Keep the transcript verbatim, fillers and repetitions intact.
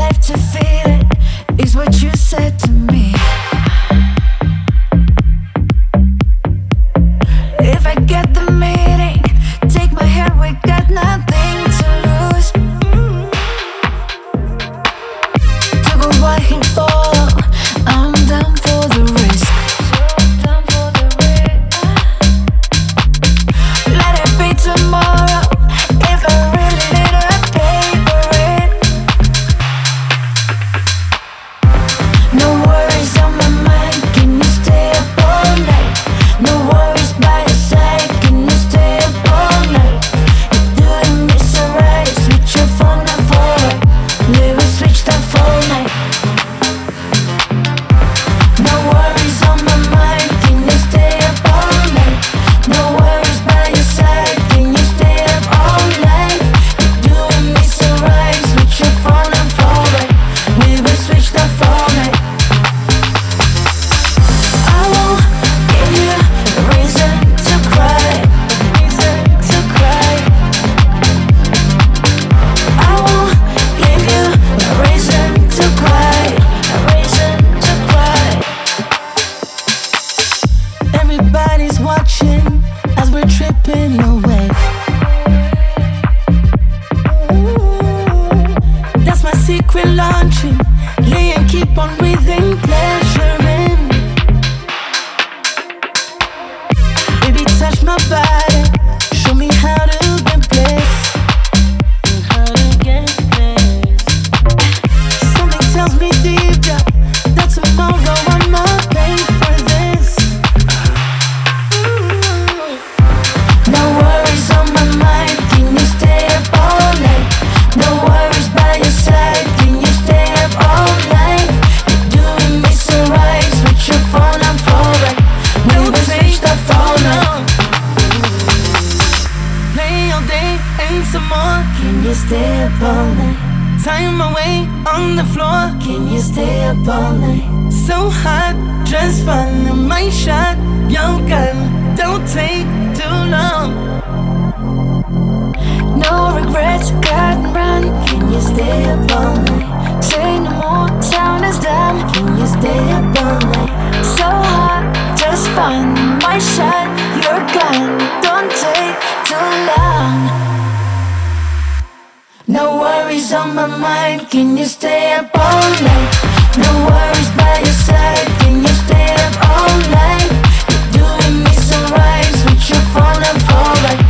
have to feel it, is what you said to me. If I get the meaning, take my hand, we got nothing to lose. To go right and fall, I'm down for the risk. Let it be tomorrow, if I really need to pay for it. No worries on my mind, can you stay up all night? No worries by your side, can you stay up all night? You're doing me so right, switch your phone off forward. We will switch that phone night. No worries on my mind, can you stay up all night? No worries by your side, can you stay up all night? You're doing me so right, switch your phone off forward. We will switch that phone night. I won't give you a reason to cry, reason to cry. I won't give you a reason to cry, a reason to cry. Everybody's watching as we're tripping away. That's my secret launching. Lay and keep on breathing, pleasure in. Baby, touch my body, show me how to get bliss. How to get bliss. Something tells me deep down that tomorrow I'm not paying for this. No worries on my mind, can you stay up all night? No worries by your side, can you stay up all night? You're doing me so right, switch your phone on forward. We will switch the phone on. Play all day and some more. Can you stay up all night? Time away on the floor. Can you stay up all night? So hot, just fun. My shot, your gun. Don't take too long. No regrets, cut and run. Can you stay up all night? Say no more, sound is done. Can you stay up all night? So hot, just fun. My shot, your gun. Don't take too long. No worries on my mind, can you stay up all night? No worries by your side, can you stay up all night? You're doing me so right, switch your phone up forward.